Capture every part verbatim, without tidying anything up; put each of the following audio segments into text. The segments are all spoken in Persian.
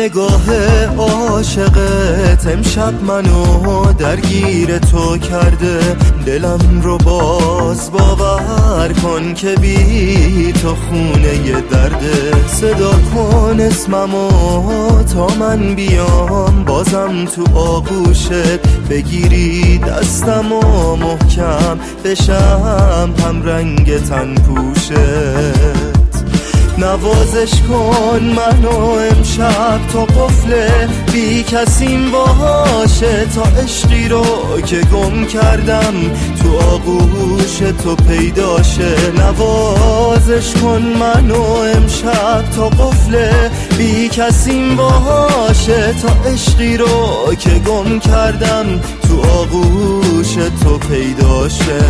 نگاه عاشقت امشب منو درگیر تو کرده. دلم رو باز باور کن که بی تو خونه ی درده. صدا کن اسممو تا من بیام بازم تو آغوشت بگیری دستمو محکم بشم هم رنگ تن پوشت. نوازش کن منو امشب تا قفل بی کسیم باشه، تا عشقی رو که گم کردم تو آغوش تو پیداشه. نوازش کن منو امشب تا قفل بی کسیم باشه، تا عشقی رو که گم کردم تو آغوش تو پیداشه.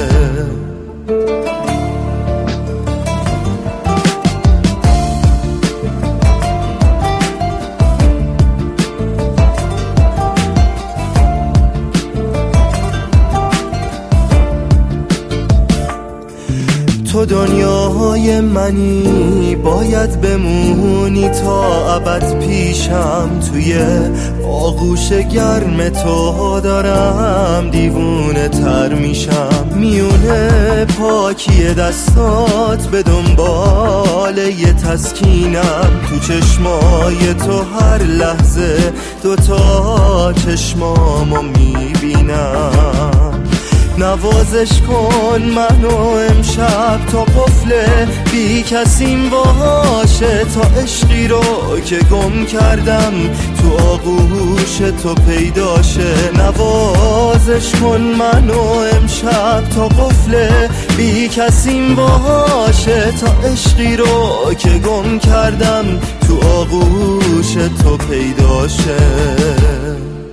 تو دنیای منی باید بمونی تا ابد پیشم. توی آغوش گرم تو دارم دیوونه تر میشم. میونه پاکی دستات به دنبال یه تسکینم. تو چشمای تو هر لحظه دوتا چشمامو میبینم. نوازش کن منو امشب تا قفل بی کسیم باشه، تا عشقی رو که گم کردم تو آغوش تو پیداشه. نوازش کن منو امشب تا قفل بی کسیم باشه، تا عشقی رو که گم کردم تو آغوش تو پیداشه.